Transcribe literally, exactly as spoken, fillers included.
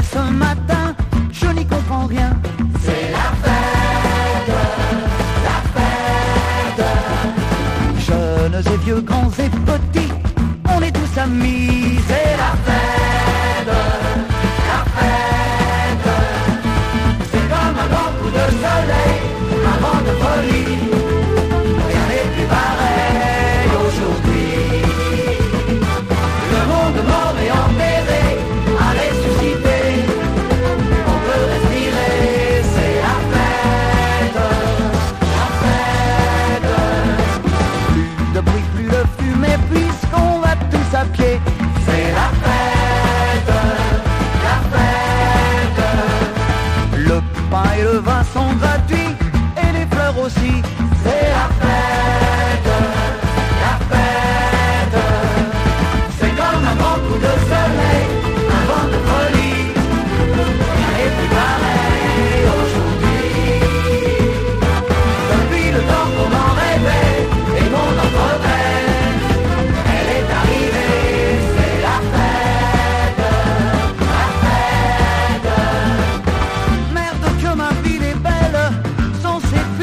ce matin, je n'y comprends rien. C'est la fête, la fête. Jeunes et vieux, grands et petits, on est tous amis. C'est la fête, la fête. C'est comme un grand coup de soleil, un vent de folie. Rien n'est plus pareil aujourd'hui. Le monde mort et enterré a ressuscité. On peut respirer, c'est la fête, la fête. Plus de bruit, plus de fumée, puisqu'on va tous à pied. C'est la fête, la fête. Le pain et le vin sont gratuits, et les fleurs aussi.